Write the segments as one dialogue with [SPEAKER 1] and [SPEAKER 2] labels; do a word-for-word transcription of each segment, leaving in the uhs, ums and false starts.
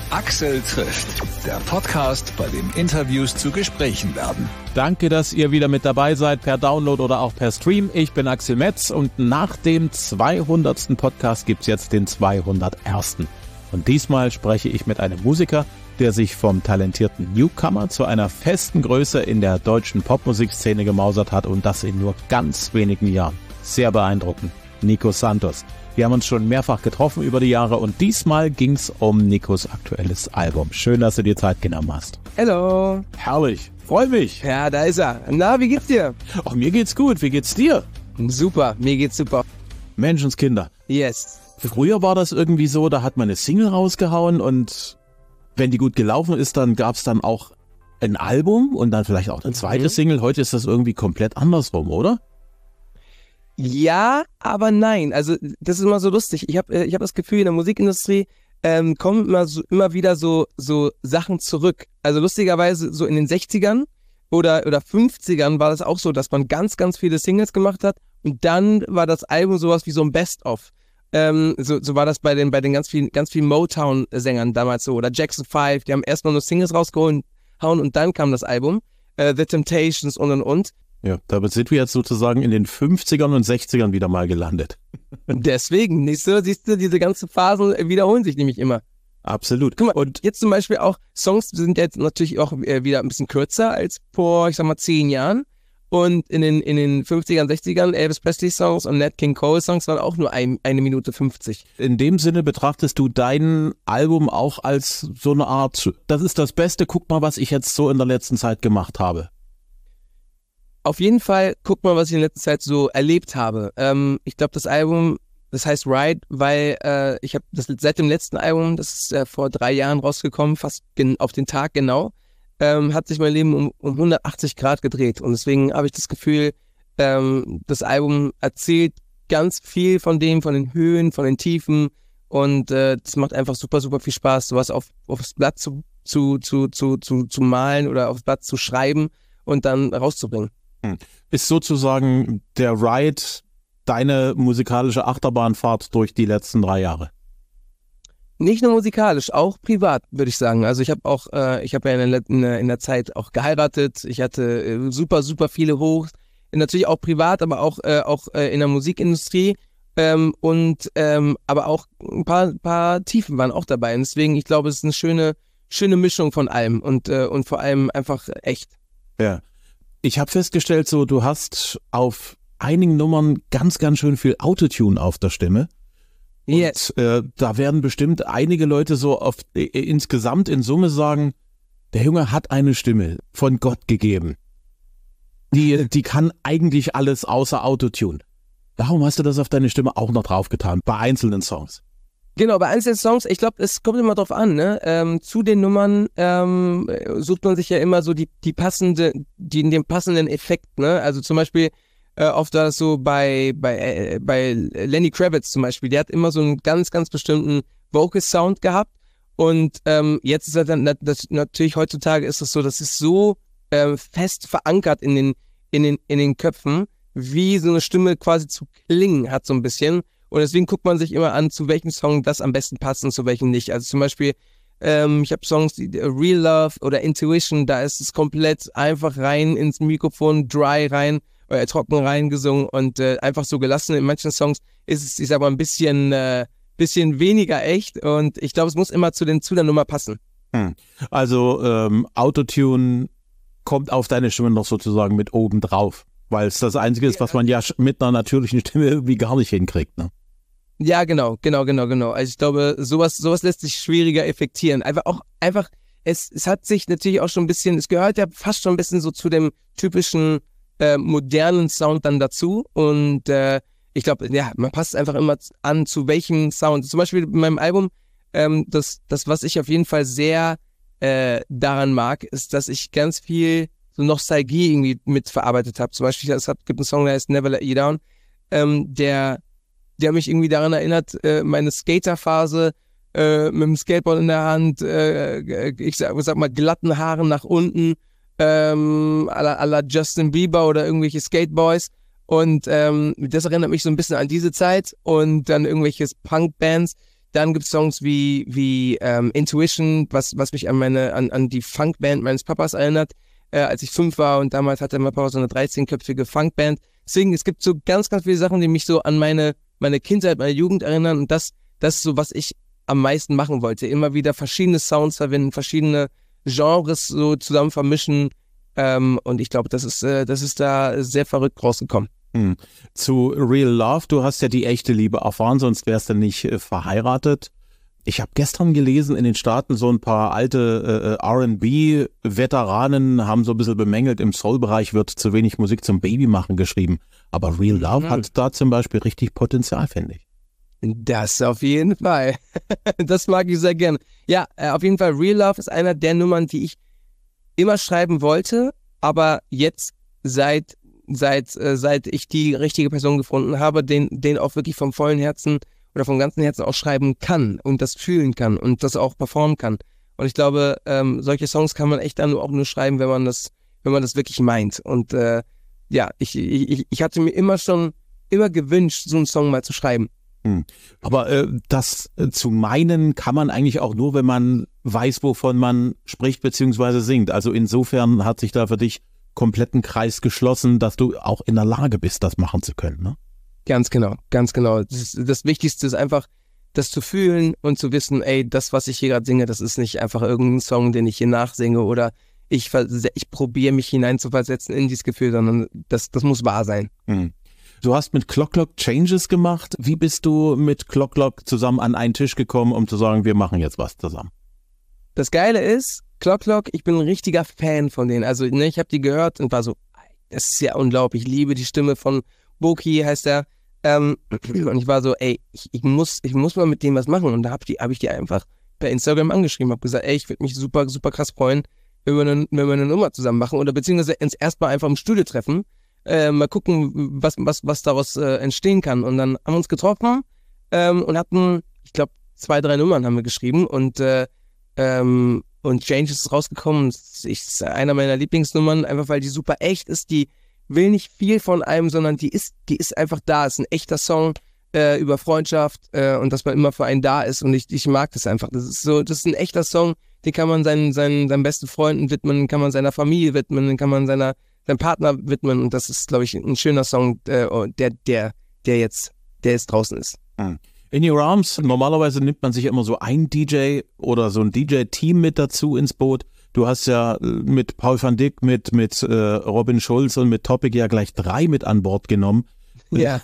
[SPEAKER 1] Axel trifft, der Podcast, bei dem Interviews zu Gesprächen werden.
[SPEAKER 2] Danke, dass ihr wieder mit dabei seid, per Download oder auch per Stream. Ich bin Axel Metz und nach dem zweihundertsten Podcast gibt's jetzt den zweihundertersten. Und diesmal spreche ich mit einem Musiker, der sich vom talentierten Newcomer zu einer festen Größe in der deutschen Popmusikszene gemausert hat und das in nur ganz wenigen Jahren. Sehr beeindruckend. Nico Santos. Wir haben uns schon mehrfach getroffen über die Jahre und diesmal ging's um Nikos aktuelles Album. Schön, dass du dir Zeit genommen hast.
[SPEAKER 3] Hallo.
[SPEAKER 2] Herrlich. Freu mich.
[SPEAKER 3] Ja, da ist er. Na, wie geht's dir?
[SPEAKER 2] Ach, mir geht's gut. Wie geht's dir?
[SPEAKER 3] Super, mir geht's super.
[SPEAKER 2] Menschenskinder.
[SPEAKER 3] Yes.
[SPEAKER 2] Früher war das irgendwie so, da hat man eine Single rausgehauen und wenn die gut gelaufen ist, dann gab's dann auch ein Album und dann vielleicht auch eine zweite mhm. Single. Heute ist das irgendwie komplett andersrum, oder?
[SPEAKER 3] Ja, aber nein. Also das ist immer so lustig. Ich habe ich hab das Gefühl, in der Musikindustrie ähm, kommen immer, so, immer wieder so, so Sachen zurück. Also lustigerweise so in den sechzigern oder, oder fünfzigern war das auch so, dass man ganz, ganz viele Singles gemacht hat und dann war das Album sowas wie so ein Best-of. Ähm, so, so war das bei den, bei den ganz vielen, ganz vielen Motown-Sängern damals so. Oder Jackson Five, die haben erstmal nur Singles rausgehauen und dann kam das Album. Äh, The Temptations und und und.
[SPEAKER 2] Ja, damit sind wir jetzt sozusagen in den fünfzigern und sechzigern wieder mal gelandet.
[SPEAKER 3] Deswegen, nicht so, siehst du, diese ganzen Phasen wiederholen sich nämlich immer.
[SPEAKER 2] Absolut.
[SPEAKER 3] Guck mal,
[SPEAKER 2] und
[SPEAKER 3] jetzt zum Beispiel auch, Songs sind jetzt natürlich auch wieder ein bisschen kürzer als vor, ich sag mal, zehn Jahren. Und in den, in den fünfzigern, sechzigern Elvis Presley Songs und Nat King Cole Songs waren auch nur ein, eine Minute fünfzig.
[SPEAKER 2] In dem Sinne betrachtest du dein Album auch als so eine Art, das ist das Beste, guck mal, was ich jetzt so in der letzten Zeit gemacht habe.
[SPEAKER 3] Auf jeden Fall, guck mal, was ich in letzter Zeit so erlebt habe. Ähm, ich glaube, das Album, das heißt Ride, weil äh, ich habe das seit dem letzten Album, das ist äh, vor drei Jahren rausgekommen, fast gen- auf den Tag genau, ähm, hat sich mein Leben um, um hundertachtzig Grad gedreht. Und deswegen habe ich das Gefühl, ähm, das Album erzählt ganz viel von dem, von den Höhen, von den Tiefen. Und äh, das macht einfach super, super viel Spaß, sowas auf, aufs Blatt zu, zu, zu, zu, zu, zu malen oder aufs Blatt zu schreiben und dann rauszubringen.
[SPEAKER 2] Ist sozusagen der Ride deine musikalische Achterbahnfahrt durch die letzten drei Jahre?
[SPEAKER 3] Nicht nur musikalisch, auch privat, würde ich sagen. Also ich habe auch, äh, ich habe ja in der, in, der, in der Zeit auch geheiratet. Ich hatte äh, super, super viele Hochs. Natürlich auch privat, aber auch, äh, auch äh, in der Musikindustrie. Ähm, und ähm, aber auch ein paar, paar Tiefen waren auch dabei. Und deswegen, ich glaube, es ist eine schöne, schöne Mischung von allem und, äh, und vor allem einfach echt.
[SPEAKER 2] Ja. Ich habe festgestellt, so du hast auf einigen Nummern ganz, ganz schön viel Autotune auf der Stimme. Und
[SPEAKER 3] yes.
[SPEAKER 2] äh, da werden bestimmt einige Leute so auf, äh, insgesamt in Summe sagen, der Junge hat eine Stimme von Gott gegeben. Die, die kann eigentlich alles außer Autotune. Warum hast du das auf deine Stimme auch noch draufgetan, bei einzelnen Songs?
[SPEAKER 3] Genau, bei einzelnen Songs, ich glaube, es kommt immer drauf an, ne? Ähm, zu den Nummern ähm, sucht man sich ja immer so die, die passende, die, den passenden Effekt, ne? Also zum Beispiel äh, oft war das so bei, bei, äh, bei Lenny Kravitz zum Beispiel, der hat immer so einen ganz, ganz bestimmten Vocal-Sound gehabt und ähm, jetzt ist er dann, das, natürlich heutzutage ist es so, das ist so äh, fest verankert in den, in den, in den Köpfen, wie so eine Stimme quasi zu klingen hat so ein bisschen. Und deswegen guckt man sich immer an, zu welchem Song das am besten passt und zu welchem nicht. Also zum Beispiel, ähm, ich habe Songs, die Real Love oder Intuition, da ist es komplett einfach rein ins Mikrofon, dry rein, oder trocken rein gesungen und äh, einfach so gelassen. In manchen Songs ist es, ist aber ein bisschen, äh, bisschen weniger echt und ich glaube, es muss immer zu, den, zu der Nummer passen.
[SPEAKER 2] Hm. Also ähm, Autotune kommt auf deine Stimme noch sozusagen mit oben drauf, weil es das Einzige ist, was man ja mit einer natürlichen Stimme irgendwie gar nicht hinkriegt, ne?
[SPEAKER 3] Ja, genau, genau, genau, genau. Also ich glaube, sowas, sowas lässt sich schwieriger effektieren. Einfach auch, einfach, es, es hat sich natürlich auch schon ein bisschen, es gehört ja fast schon ein bisschen so zu dem typischen äh, modernen Sound dann dazu. Und äh, ich glaube, ja, man passt einfach immer an, zu welchem Sound. Zum Beispiel in meinem Album, ähm, das, das, was ich auf jeden Fall sehr äh, daran mag, ist, dass ich ganz viel so Nostalgie irgendwie mitverarbeitet habe. Zum Beispiel, es hat, gibt einen Song, der heißt Never Let You Down, ähm, der Der mich irgendwie daran erinnert, äh, meine Skaterphase äh, mit dem Skateboard in der Hand, äh, ich sag, sag mal glatten Haaren nach unten, ähm, à la, à la Justin Bieber oder irgendwelche Skateboys. Und ähm, das erinnert mich so ein bisschen an diese Zeit und dann irgendwelche Punk-Bands, Dann gibt's Songs wie wie ähm, Intuition, was was mich an meine an an die Funkband meines Papas erinnert, äh, als ich fünf war und damals hatte mein Papa so eine dreizehnköpfige Funkband. Deswegen, es gibt so ganz ganz viele Sachen, die mich so an meine meine Kindheit, meine Jugend erinnern und das das ist so, was ich am meisten machen wollte. Immer wieder verschiedene Sounds verwenden, verschiedene Genres so zusammen vermischen. Ähm, und ich glaube, das ist, äh, das ist da sehr verrückt rausgekommen.
[SPEAKER 2] Hm. Zu Real Love, du hast ja die echte Liebe erfahren, sonst wärst du nicht äh, verheiratet. Ich habe gestern gelesen, in den Staaten so ein paar alte äh, R and B-Veteranen haben so ein bisschen bemängelt, im Soul-Bereich wird zu wenig Musik zum Babymachen geschrieben. Aber Real Love mhm. hat da zum Beispiel richtig Potenzial, finde ich.
[SPEAKER 3] Das auf jeden Fall. Das mag ich sehr gerne. Ja, äh, auf jeden Fall, Real Love ist einer der Nummern, die ich immer schreiben wollte, aber jetzt seit seit äh, seit ich die richtige Person gefunden habe, den den auch wirklich vom vollen Herzen oder vom ganzen Herzen auch schreiben kann und das fühlen kann und das auch performen kann. Und ich glaube, ähm, solche Songs kann man echt dann auch nur schreiben, wenn man das wenn man das wirklich meint. Und äh, ja, ich, ich ich hatte mir immer schon immer gewünscht, so einen Song mal zu schreiben.
[SPEAKER 2] Hm. Aber äh, das äh, zu meinen kann man eigentlich auch nur, wenn man weiß, wovon man spricht bzw. singt. Also insofern hat sich da für dich kompletten Kreis geschlossen, dass du auch in der Lage bist, das machen zu können, ne?
[SPEAKER 3] Ganz genau, ganz genau. Das, ist, das Wichtigste ist einfach, das zu fühlen und zu wissen, ey, das, was ich hier gerade singe, das ist nicht einfach irgendein Song, den ich hier nachsinge oder ich, ich probiere mich hineinzuversetzen in dieses Gefühl, sondern das, das muss wahr sein.
[SPEAKER 2] Hm. Du hast mit Clock Clock Changes gemacht. Wie bist du mit Clock Clock zusammen an einen Tisch gekommen, um zu sagen, wir machen jetzt was zusammen?
[SPEAKER 3] Das Geile ist, Clock Clock, ich bin ein richtiger Fan von denen. Also ne, ich habe die gehört und war so, das ist ja unglaublich. Ich liebe die Stimme von Boki, heißt er. Ähm, und ich war so, ey, ich, ich muss ich muss mal mit dem was machen. Und da habe hab ich die einfach per Instagram angeschrieben, habe gesagt, ey, ich würde mich super, super krass freuen, wenn wir, eine, wenn wir eine Nummer zusammen machen oder beziehungsweise uns erstmal einfach im Studio treffen. Äh, mal gucken, was, was, was daraus äh, entstehen kann. Und dann haben wir uns getroffen ähm, und hatten, ich glaube, zwei, drei Nummern haben wir geschrieben und äh, ähm, und Change ist rausgekommen. Das ist einer meiner Lieblingsnummern, einfach weil die super echt ist. Die will nicht viel von einem, sondern die ist, die ist einfach da. Es ist ein echter Song äh, über Freundschaft äh, und dass man immer für einen da ist. Und ich, ich mag das einfach. Das ist so, das ist ein echter Song, den kann man seinen, seinen, seinen besten Freunden widmen, den kann man seiner Familie widmen, den kann man seiner seinem Partner widmen und das ist, glaube ich, ein schöner Song, äh, der, der, der jetzt, der jetzt draußen ist.
[SPEAKER 2] In Your Arms, normalerweise nimmt man sich immer so ein D J oder so ein D J-Team mit dazu ins Boot. Du hast ja mit Paul van Dyk, mit, mit äh, Robin Schulz und mit Topic ja gleich drei mit an Bord genommen.
[SPEAKER 3] Ja.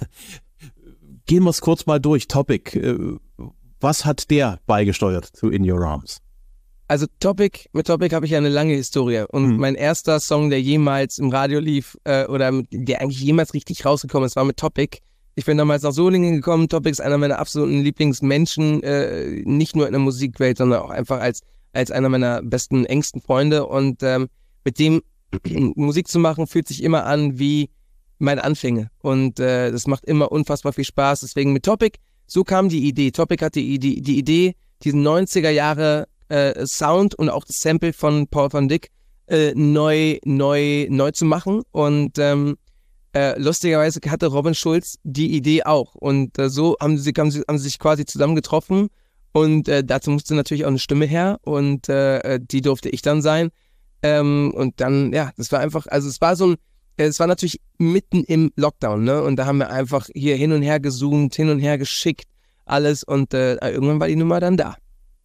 [SPEAKER 2] Gehen wir es kurz mal durch. Topic, äh, was hat der beigesteuert zu In Your Arms?
[SPEAKER 3] Also Topic, mit Topic habe ich ja eine lange Historie und hm. mein erster Song, der jemals im Radio lief äh, oder der eigentlich jemals richtig rausgekommen ist, war mit Topic. Ich bin damals nach Solingen gekommen. Topic ist einer meiner absoluten Lieblingsmenschen, äh, nicht nur in der Musikwelt, sondern auch einfach als als einer meiner besten, engsten Freunde und ähm, mit dem Musik zu machen, fühlt sich immer an wie meine Anfänge und äh, das macht immer unfassbar viel Spaß. Deswegen mit Topic, so kam die Idee. Topic hatte die, die, die Idee, diesen neunziger Jahre Äh, Sound und auch das Sample von Paul van Dyk äh, neu, neu, neu zu machen und ähm, äh, lustigerweise hatte Robin Schulz die Idee auch und äh, so haben sie, haben sie haben sie sich quasi zusammen getroffen und äh, dazu musste natürlich auch eine Stimme her und äh, die durfte ich dann sein ähm, und dann, ja, das war einfach, also es war so ein, es war natürlich mitten im Lockdown, ne, und da haben wir einfach hier hin und her gezoomt, hin und her geschickt, alles und äh, irgendwann war die Nummer dann da.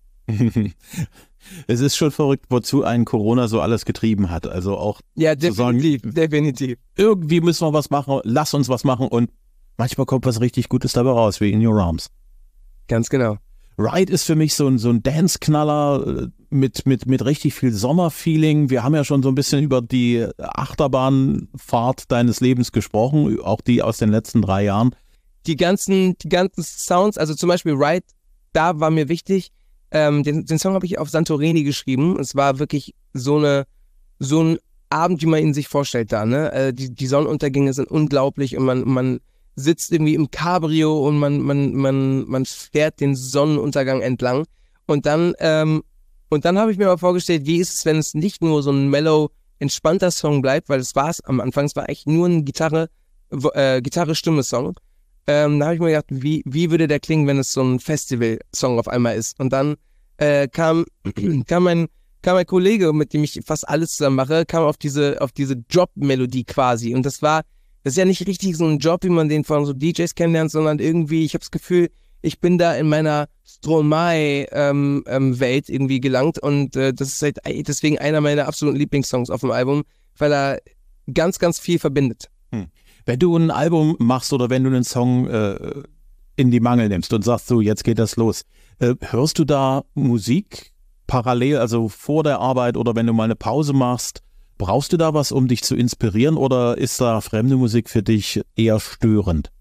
[SPEAKER 2] Es ist schon verrückt, wozu einen Corona so alles getrieben hat. Also auch
[SPEAKER 3] ja,
[SPEAKER 2] zu sagen,
[SPEAKER 3] definitiv, definitiv.
[SPEAKER 2] Irgendwie müssen wir was machen, lass uns was machen und manchmal kommt was richtig Gutes dabei raus, wie In Your Arms.
[SPEAKER 3] Ganz genau.
[SPEAKER 2] Ride ist für mich so ein, so ein Dance-Knaller mit, mit, mit richtig viel Sommerfeeling. Wir haben ja schon so ein bisschen über die Achterbahnfahrt deines Lebens gesprochen, auch die aus den letzten drei Jahren.
[SPEAKER 3] Die ganzen, die ganzen Sounds, also zum Beispiel Ride, da war mir wichtig, ähm, den, den Song habe ich auf Santorini geschrieben. Es war wirklich so eine, so ein Abend, wie man ihn sich vorstellt da, ne? Äh, die, die Sonnenuntergänge sind unglaublich und man, man sitzt irgendwie im Cabrio und man, man, man, man fährt den Sonnenuntergang entlang. Und dann, ähm, und dann habe ich mir mal vorgestellt, wie ist es, wenn es nicht nur so ein mellow, entspannter Song bleibt, weil es war es am Anfang, es war echt nur ein Gitarre, äh, Gitarre-Stimme-Song. Ähm, da habe ich mir gedacht, wie, wie würde der klingen, wenn es so ein Festival-Song auf einmal ist? Und dann äh, kam, kam, mein, kam mein Kollege, mit dem ich fast alles zusammen mache, kam auf diese, auf diese Job-Melodie quasi. Und das war, das ist ja nicht richtig so ein Job, wie man den von so D Js kennenlernt, sondern irgendwie, ich habe das Gefühl, ich bin da in meiner Stromae-Welt ähm, ähm, irgendwie gelangt. Und äh, das ist halt deswegen einer meiner absoluten Lieblingssongs auf dem Album, weil er ganz, ganz viel verbindet.
[SPEAKER 2] Hm. Wenn du ein Album machst oder wenn du einen Song äh, in die Mangel nimmst und sagst, so, jetzt geht das los, äh, hörst du da Musik parallel, also vor der Arbeit oder wenn du mal eine Pause machst, brauchst du da was, um dich zu inspirieren oder ist da fremde Musik für dich eher störend?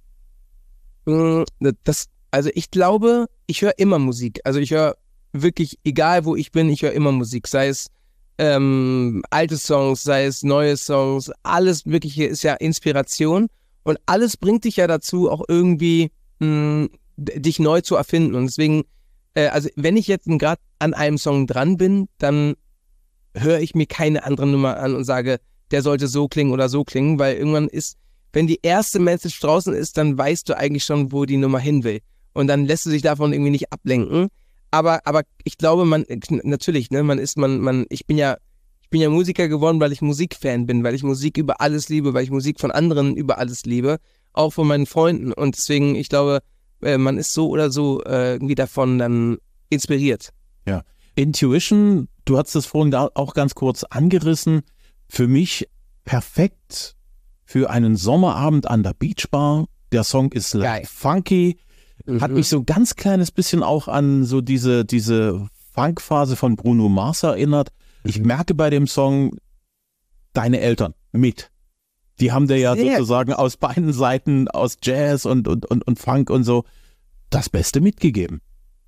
[SPEAKER 3] Das, also ich glaube, ich höre immer Musik. Also ich höre wirklich, egal wo ich bin, ich höre immer Musik, sei es Ähm, alte Songs, sei es neue Songs, alles Wirkliche ist ja Inspiration und alles bringt dich ja dazu, auch irgendwie mh, dich neu zu erfinden. Und deswegen, äh, also wenn ich jetzt gerade an einem Song dran bin, dann höre ich mir keine andere Nummer an und sage, der sollte so klingen oder so klingen, weil irgendwann ist, wenn die erste Message draußen ist, dann weißt du eigentlich schon, wo die Nummer hin will. Und dann lässt du dich davon irgendwie nicht ablenken. Aber, aber ich glaube, man, natürlich, ne, man ist, man, man, ich bin ja, ich bin ja Musiker geworden, weil ich Musikfan bin, weil ich Musik über alles liebe, weil ich Musik von anderen über alles liebe, auch von meinen Freunden. Und deswegen, ich glaube, man ist so oder so äh, irgendwie davon dann inspiriert.
[SPEAKER 2] Ja. Intuition, du hast das vorhin auch ganz kurz angerissen, für mich perfekt für einen Sommerabend an der Beachbar. Der Song ist like funky. Hat mich so ein ganz kleines bisschen auch an so diese, diese Funkphase von Bruno Mars erinnert. Ich merke bei dem Song deine Eltern mit. Die haben dir ja Sehr. sozusagen aus beiden Seiten, aus Jazz und, und, und, und Funk und so, das Beste mitgegeben.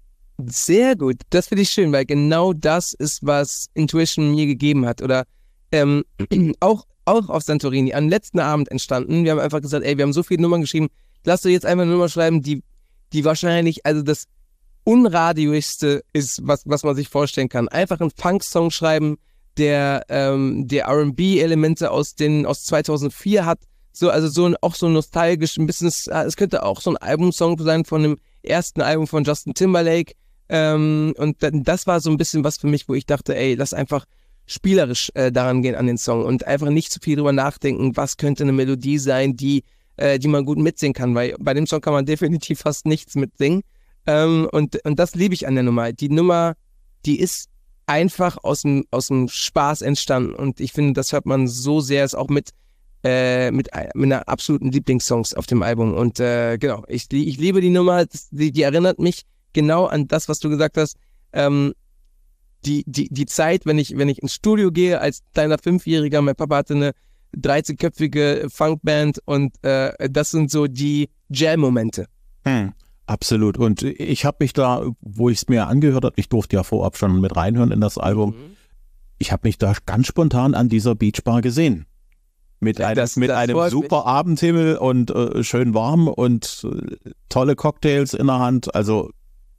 [SPEAKER 3] Sehr gut. Das finde ich schön, weil genau das ist, was Intuition mir gegeben hat. Oder ähm, auch, auch auf Santorini, am letzten Abend entstanden. Wir haben einfach gesagt, ey, wir haben so viele Nummern geschrieben, lass doch jetzt einfach eine Nummer schreiben, die die wahrscheinlich, also das unradioigste ist, was, was man sich vorstellen kann. Einfach einen Funk-Song schreiben, der, ähm, der R and B-Elemente aus den, aus zweitausendvier hat. So, also so ein, auch so nostalgisch, ein bisschen, es könnte auch so ein Albumsong sein von dem ersten Album von Justin Timberlake. Ähm, und das war so ein bisschen was für mich, wo ich dachte, ey, lass einfach spielerisch äh, daran gehen an den Song und einfach nicht zu viel drüber nachdenken, was könnte eine Melodie sein, die die man gut mitsingen kann, weil bei dem Song kann man definitiv fast nichts mitsingen. Ähm, und, und das liebe ich an der Nummer. Die Nummer, die ist einfach aus dem, aus dem Spaß entstanden und ich finde, das hört man so sehr, ist auch mit, äh, mit, mit einer absoluten Lieblingssongs auf dem Album. Und äh, genau, ich, ich liebe die Nummer, die, die erinnert mich genau an das, was du gesagt hast. Ähm, die, die, die Zeit, wenn ich, wenn ich ins Studio gehe als kleiner Fünfjähriger, mein Papa hatte eine dreizehnköpfige Funkband und äh, das sind so die Jam-Momente.
[SPEAKER 2] Hm, absolut. Und ich habe mich da, wo ich es mir angehört habe, ich durfte ja vorab schon mit reinhören in das Album, mhm. ich habe mich da ganz spontan an dieser Beachbar gesehen. Mit, ein, das, mit das einem super mich. Abendhimmel und äh, schön warm und äh, tolle Cocktails in der Hand. Also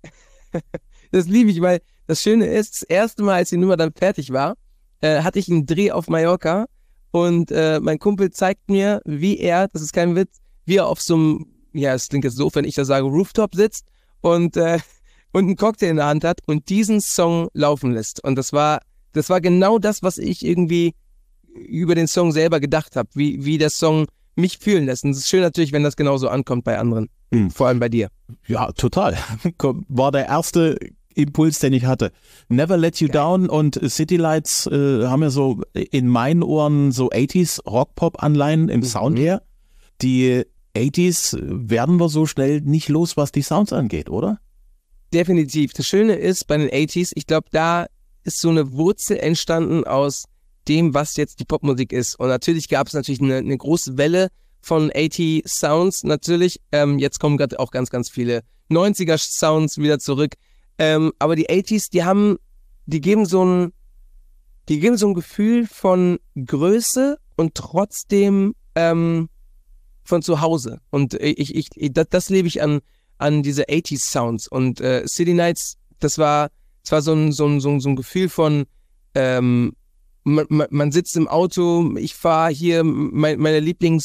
[SPEAKER 3] das liebe ich, weil das Schöne ist, das erste Mal, als die Nummer dann fertig war, äh, hatte ich einen Dreh auf Mallorca. Und äh, mein Kumpel zeigt mir, wie er, das ist kein Witz, wie er auf so einem, ja, es klingt jetzt doof, wenn ich das sage, Rooftop sitzt und, äh, und einen Cocktail in der Hand hat und diesen Song laufen lässt. Und das war, das war genau das, was ich irgendwie über den Song selber gedacht habe, wie, wie der Song mich fühlen lässt. Und es ist schön natürlich, wenn das genauso ankommt bei anderen, mhm. vor allem bei dir.
[SPEAKER 2] Ja, total. War der erste Impuls, den ich hatte. Never Let You Geil. Down und City Lights äh, haben ja so in meinen Ohren so achtziger Rock-Pop-Anleihen im mhm. Sound her. Die achtziger werden wir so schnell nicht los, was die Sounds angeht, oder?
[SPEAKER 3] Definitiv. Das Schöne ist bei den achtziger, ich glaube, da ist so eine Wurzel entstanden aus dem, was jetzt die Popmusik ist. Und natürlich gab es natürlich eine, eine große Welle von achtziger Sounds, natürlich. Ähm, jetzt kommen gerade auch ganz, ganz viele neunziger Sounds wieder zurück. Ähm, aber die achtziger, die haben, die geben so ein, die geben so ein Gefühl von Größe und trotzdem ähm, von zu Hause. Und ich, ich, ich das, das lebe ich an, an diese achtziger Sounds. Und äh, City Nights, das war, das war so ein, so ein, so ein, so ein Gefühl von, ähm, man, man sitzt im Auto, ich fahre hier, mein, meine Lieblings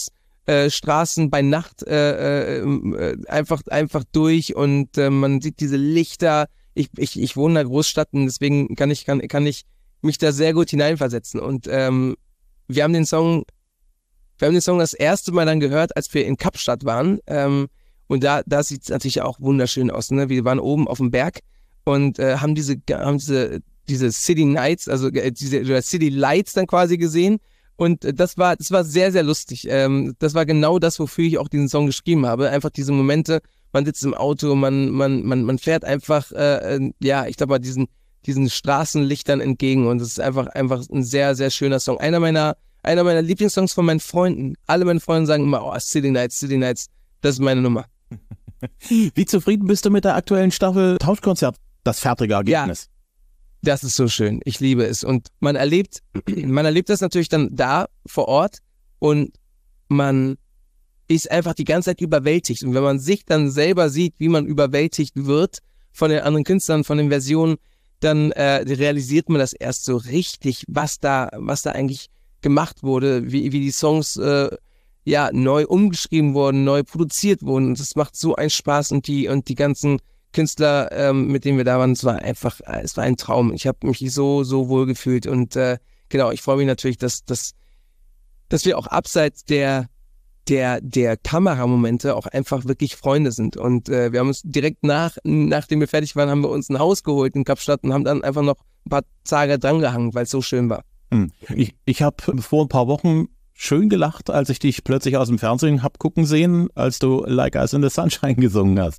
[SPEAKER 3] äh, Straßen bei Nacht äh, äh, einfach einfach durch und äh, man sieht diese Lichter. Ich, ich, ich wohne in einer Großstadt und deswegen kann ich, kann, kann ich mich da sehr gut hineinversetzen. Und ähm, wir haben den Song, wir haben den Song das erste Mal dann gehört, als wir in Kapstadt waren. Ähm, und da, da sieht es natürlich auch wunderschön aus. Ne? Wir waren oben auf dem Berg und äh, haben diese, haben diese, diese City Nights, also äh, diese City Lights dann quasi gesehen. Und äh, das war, das war sehr, sehr lustig. Ähm, das war genau das, wofür ich auch diesen Song geschrieben habe. Einfach diese Momente. Man sitzt im Auto, man, man, man, man fährt einfach, äh, ja, ich glaube mal, diesen, diesen Straßenlichtern entgegen und es ist einfach, einfach ein sehr, sehr schöner Song. Einer meiner, einer meiner Lieblingssongs von meinen Freunden. Alle meine Freunde sagen immer, oh, City Nights, City Nights, das ist meine Nummer.
[SPEAKER 2] Wie zufrieden bist du mit der aktuellen Staffel Tauschkonzert? Das fertige Ergebnis.
[SPEAKER 3] Ja, das ist so schön. Ich liebe es und man erlebt, man erlebt das natürlich dann da vor Ort und man ist einfach die ganze Zeit überwältigt. Und wenn man sich dann selber sieht, wie man überwältigt wird von den anderen Künstlern, von den Versionen, dann äh, realisiert man das erst so richtig, was da, was da eigentlich gemacht wurde, wie, wie die Songs äh, ja neu umgeschrieben wurden, neu produziert wurden. Und das macht so einen Spaß und die und die ganzen Künstler, ähm, mit denen wir da waren, es war einfach, es war ein Traum. Ich habe mich so, so wohl gefühlt und äh, genau, ich freue mich natürlich, dass, dass, dass wir auch abseits der der der Kameramomente auch einfach wirklich Freunde sind. Und äh, wir haben uns direkt nach, nachdem wir fertig waren, haben wir uns ein Haus geholt in Kapstadt und haben dann einfach noch ein paar Tage drangehangen, weil es so schön war.
[SPEAKER 2] Hm. Ich, ich habe vor ein paar Wochen schön gelacht, als ich dich plötzlich aus dem Fernsehen hab gucken sehen, als du Like Ice in the Sunshine gesungen hast.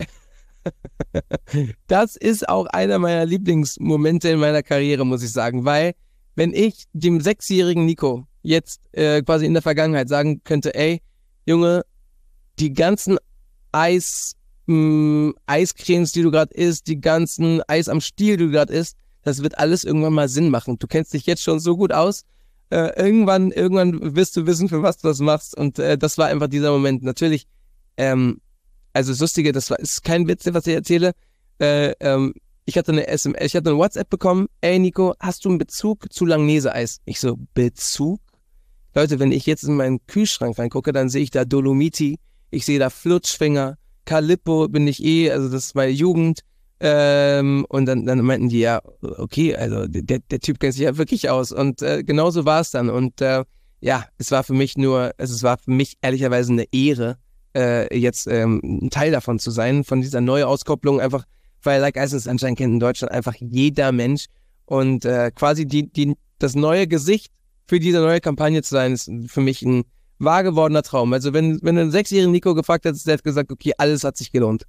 [SPEAKER 3] Das ist auch einer meiner Lieblingsmomente in meiner Karriere, muss ich sagen, weil wenn ich dem sechsjährigen Nico jetzt äh, quasi in der Vergangenheit sagen könnte, ey, Junge, die ganzen Eis, mh, Eiscremes, die du gerade isst, die ganzen Eis am Stiel, die du gerade isst, das wird alles irgendwann mal Sinn machen. Du kennst dich jetzt schon so gut aus. Äh, irgendwann, irgendwann wirst du wissen, für was du das machst. Und äh, das war einfach dieser Moment. Natürlich, ähm, also das Lustige, das war, ist kein Witz, was ich erzähle. Äh, ähm, ich hatte eine S M S, ich hatte eine WhatsApp bekommen. Ey Nico, hast du einen Bezug zu Langnese-Eis? Ich so, Bezug? Leute, wenn ich jetzt in meinen Kühlschrank reingucke, dann sehe ich da Dolomiti, ich sehe da Flutschfinger, Calippo bin ich eh, also das ist meine Jugend. Ähm, und dann, dann meinten die, ja, okay, also der, der Typ kennt sich ja wirklich aus. Und äh, genauso war es dann. Und äh, ja, es war für mich nur, also es war für mich ehrlicherweise eine Ehre, äh, jetzt ähm, ein Teil davon zu sein, von dieser Neuauskopplung, einfach, weil Like Ice in the Sunshine kennt in Deutschland einfach jeder Mensch. Und äh, quasi die, die, das neue Gesicht für diese neue Kampagne zu sein, ist für mich ein wahr gewordener Traum. Also wenn, wenn du einen sechsjährigen Nico gefragt hättest, der hat gesagt, okay, alles hat sich gelohnt.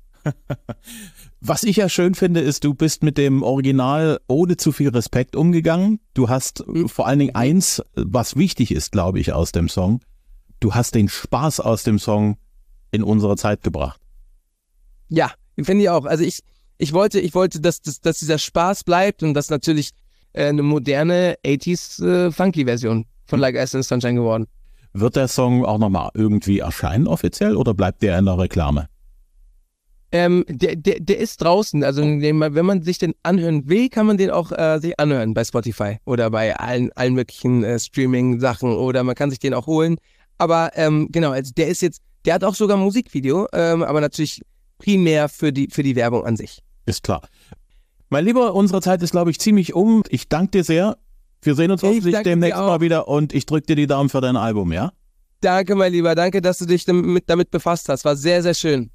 [SPEAKER 2] Was ich ja schön finde, ist, du bist mit dem Original ohne zu viel Respekt umgegangen. Du hast mhm. vor allen Dingen eins, was wichtig ist, glaube ich, aus dem Song. Du hast den Spaß aus dem Song in unsere Zeit gebracht.
[SPEAKER 3] Ja, finde ich auch. Also ich, ich wollte, ich wollte, dass, dass, dass dieser Spaß bleibt und dass natürlich eine moderne achtziger äh, Funky-Version von Like Ice in the Sunshine geworden.
[SPEAKER 2] Wird der Song auch nochmal irgendwie erscheinen offiziell oder bleibt der in der Reklame?
[SPEAKER 3] Ähm, der, der, der ist draußen, also wenn man sich den anhören will, kann man den auch äh, sich anhören bei Spotify oder bei allen, allen möglichen äh, Streaming-Sachen oder man kann sich den auch holen. Aber ähm, genau, also der ist jetzt, der hat auch sogar ein Musikvideo, ähm, aber natürlich primär für die, für die Werbung an sich.
[SPEAKER 2] Ist klar. Mein Lieber, unsere Zeit ist, glaube ich, ziemlich um. Ich danke dir sehr. Wir sehen uns hoffentlich demnächst mal wieder und ich drücke dir die Daumen für dein Album, ja?
[SPEAKER 3] Danke, mein Lieber. Danke, dass du dich damit, damit befasst hast. War sehr, sehr schön.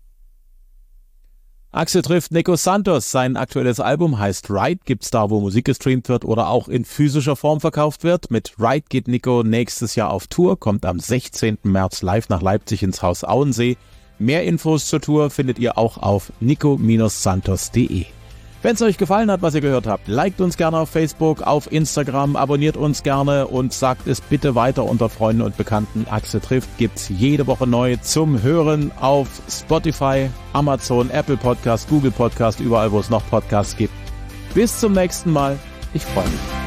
[SPEAKER 2] Axel trifft Nico Santos. Sein aktuelles Album heißt Ride. Gibt's da, wo Musik gestreamt wird oder auch in physischer Form verkauft wird. Mit Ride geht Nico nächstes Jahr auf Tour, kommt am sechzehnten März live nach Leipzig ins Haus Auensee. Mehr Infos zur Tour findet ihr auch auf nico santos punkt de. Wenn es euch gefallen hat, was ihr gehört habt, liked uns gerne auf Facebook, auf Instagram, abonniert uns gerne und sagt es bitte weiter unter Freunden und Bekannten. Axel trifft gibt's jede Woche neu zum Hören auf Spotify, Amazon, Apple Podcast, Google Podcast, überall wo es noch Podcasts gibt. Bis zum nächsten Mal. Ich freue mich.